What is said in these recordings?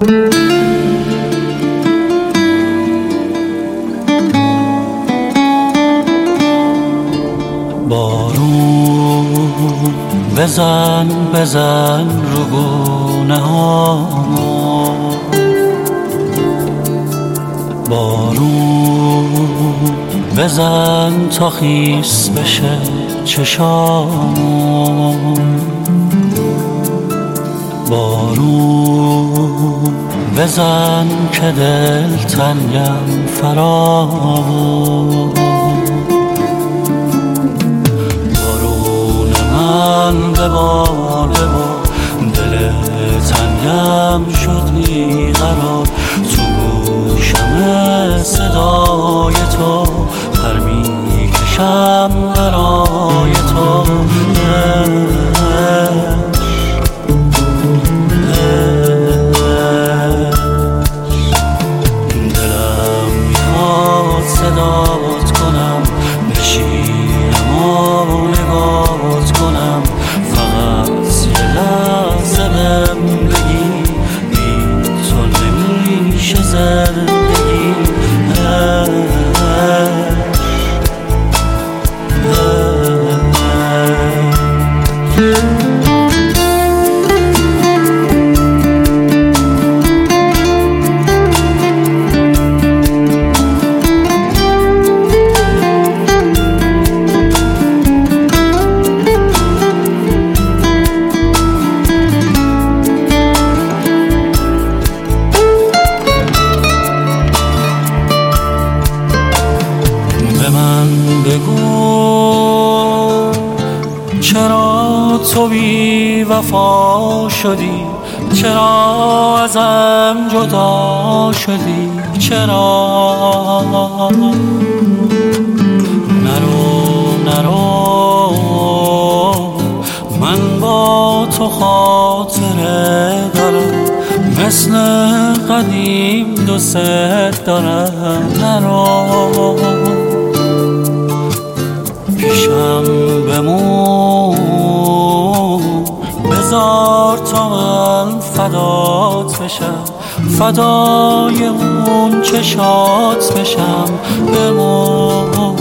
بارون بزن بزن رو گونه هامو، بارون بزن تا خیس بشه چشامو، بارون بزن که دل تنگم فراوون، بارون من ببار ببار دل تنگم شد بیقرار، تو گوشم صدای تو پر میکشم برای تو، صدات کنم بشینم و نگات کنم، فقط یه لحظه بهم بگی بی تو نمیشه زندگی. چرا تو بی وفا شدی؟ چرا ازم جدا شدی؟ چرا نرو من با تو خاطره دارم، مثل قدیم دوست دارم، نرو پیشم بمون، بذار تا من فدات بشم، فدای اون چشات بشم، بمون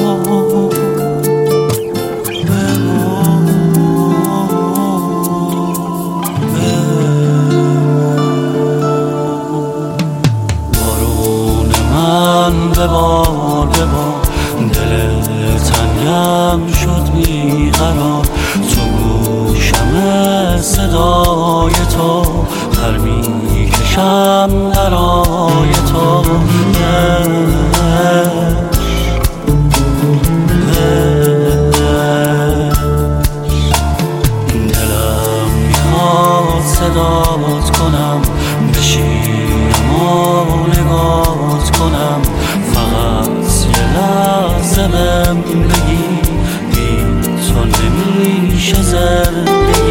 بارون من ببار ببار دل تنگم شد بیقرار، تو گوشم صدای تو پر میکشم برای تو، دلم میخواد صدات کنم بشینم و نگات کنم، فقط یه لحظه بهم بگی بی تو نمیشه زندگی.